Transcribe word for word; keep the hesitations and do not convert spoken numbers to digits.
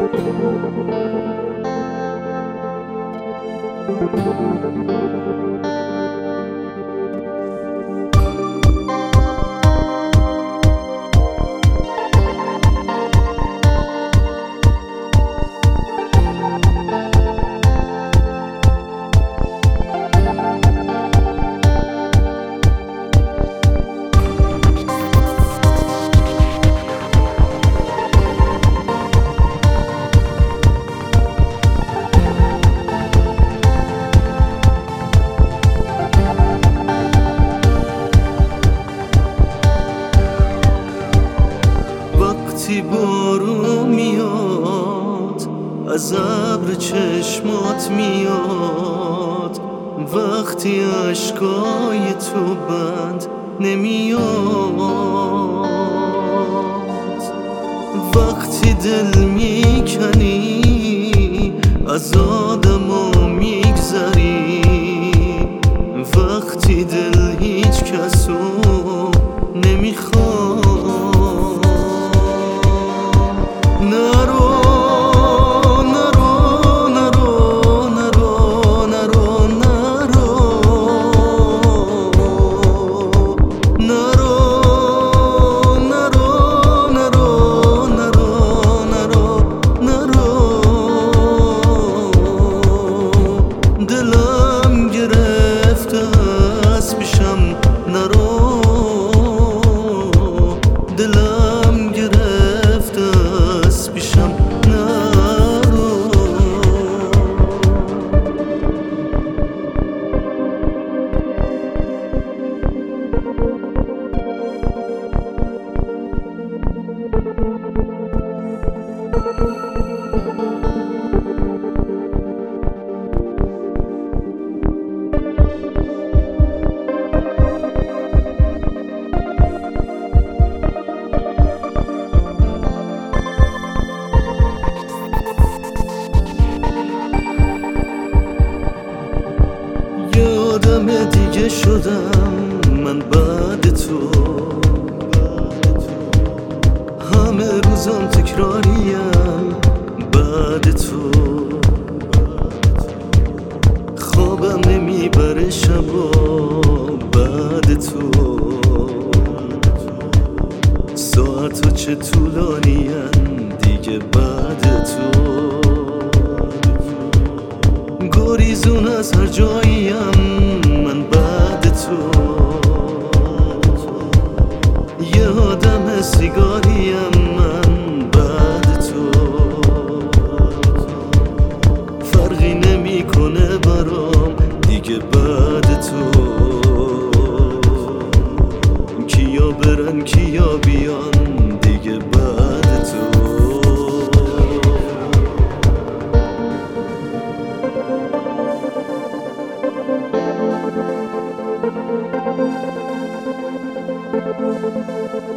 وقتی بارون میاد از ابر چشمات میاد، وقتی اشکای تو بند نمیاد، وقتی دل میکنی از آدما میگذری، وقتی دل هیچ کسو نمیخواد. نرو نرو نرو نرو نرو نرو نرو نرو نرو نرو نرو نرو دلم گرفته از پیشم نرو، دلم گرفته از پیشم نرو. آدم دیگه شدم من بعد تو، همه روزم تکراریم بعد تو، خوابم نمیبره شبا بعد تو، ساعتو چه طولانیم دیگه بعد تو، گریزون از هر جاییم من بعد تو، یه آدم سیگاریم من بعد تو، فرقی نمیکنه برام دیگه بعد تو، کیا برن کیا بیان دیگه بعد تو. Thank you.